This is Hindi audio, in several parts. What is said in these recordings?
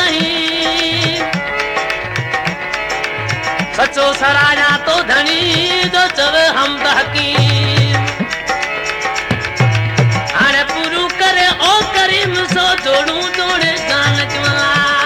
नहीं सचो सराया तो धनी जो चवे हम हकीम आने पूरू करे ओ करीम सो जोड़ू जोड़े जान जवाला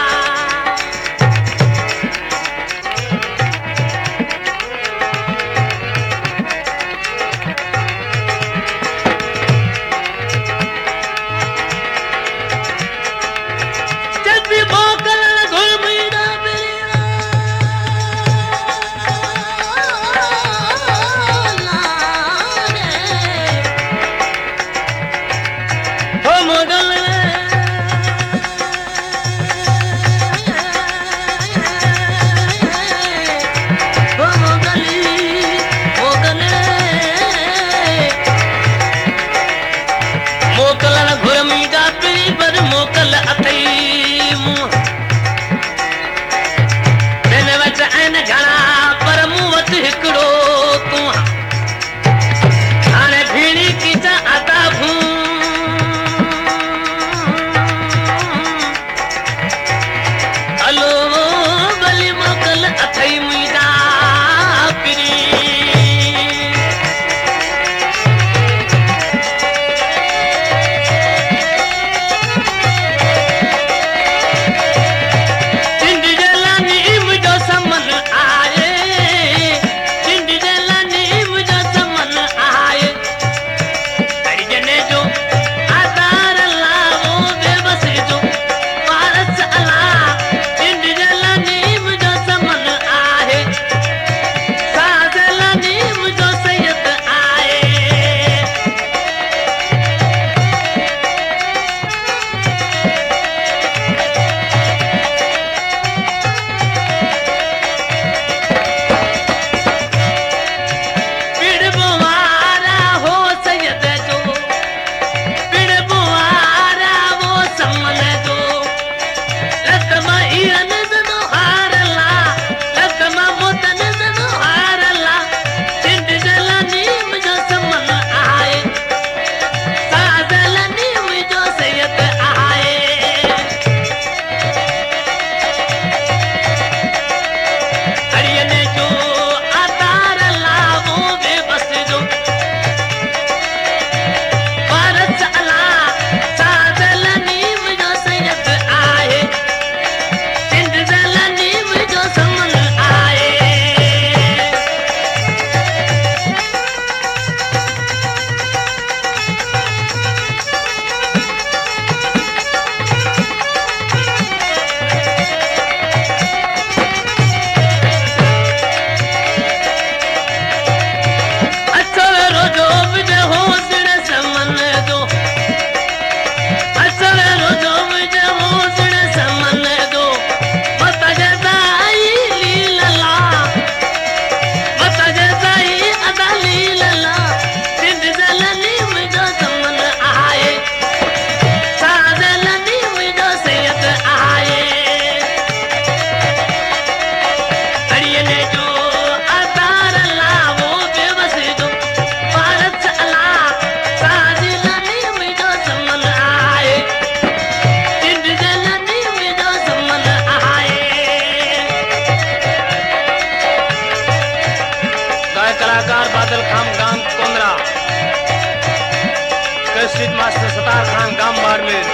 मास्टर सतार खान गांव बाड़मेर,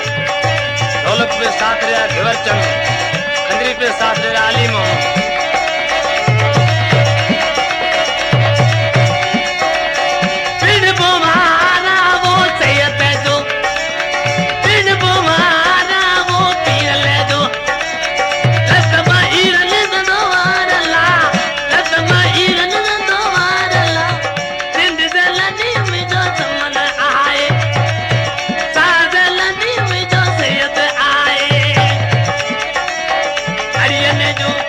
ढोलक पे साथ रहा घेवरचंद, खंजरी पे साथ रहा अली मोहम्मद। जो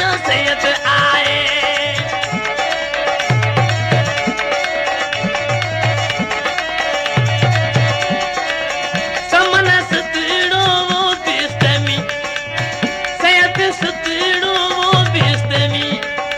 मुझो सैयद आए समन सुतीड़ो वो बिस्तमी सैयद सुतीड़ो वो बिस्तमी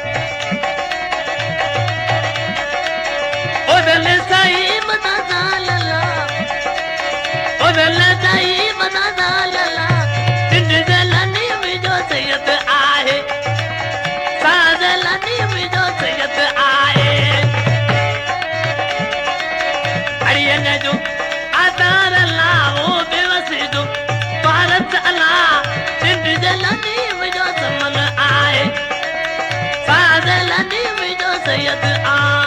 ओ दिल साई मना जालला ओ दिल साई मना जालला दिन जलनी मुझो सैयद आए साजलनी मुझो सैयद आए अड़ियन जो आधार अल्लाह वो बेवसी जो भारत अल्लाह दिन जलनी मुझो समन आए साजलनी मुझो सैयद आए